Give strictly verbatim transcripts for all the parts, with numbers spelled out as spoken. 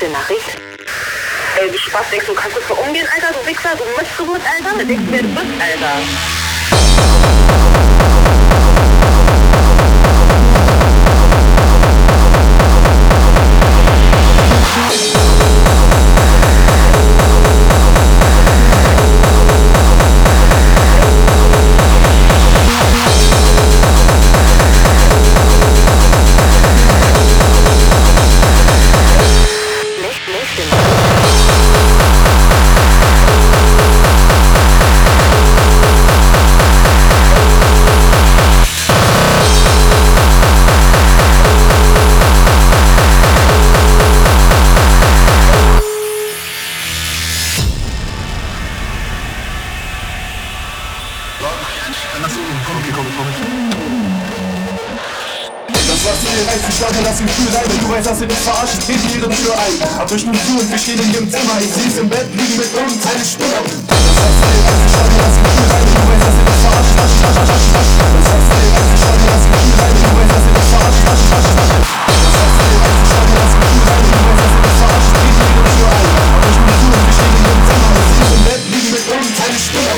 Nächste Nachricht. Ey, du Spaß, denkst du, kannst du so umgehen, Alter, du Wichser, du Mistgeburt, Alter? Du denkst, wer du bist, Alter. Was du dir reißt, ich schlage, lass ihn Gefühl rein. Wenn du weißt, dass sie dich verarschen, treten ihre Tür ein. Ab durch den Flur und wir stehen in ihrem Zimmer. Ich seh's im Bett, liegen mit uns, eine Spinne. Das heißt, du dir reißt, ich schlage, lass ihn Gefühl rein. Wenn du weißt, dass sie dich verarschen, lasch, lasch, lasch, lasch. Das heißt, du dir reißt, ich schlage, lass ihn Gefühl rein. Wenn du weißt, dass sie dich verarschen, lasch, lasch, lasch. Das heißt, du dir reißt, ich schlage, lass ihn Gefühl rein. Wenn du weißt, dass sie dich verarschen, treten ihre Tür ein. Ab durch den Flur und wir stehen in ihrem Zimmer. Ich seh's im Bett, liegen mit uns, eine Spinne.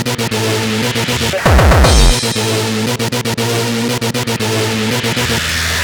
We'll be right back.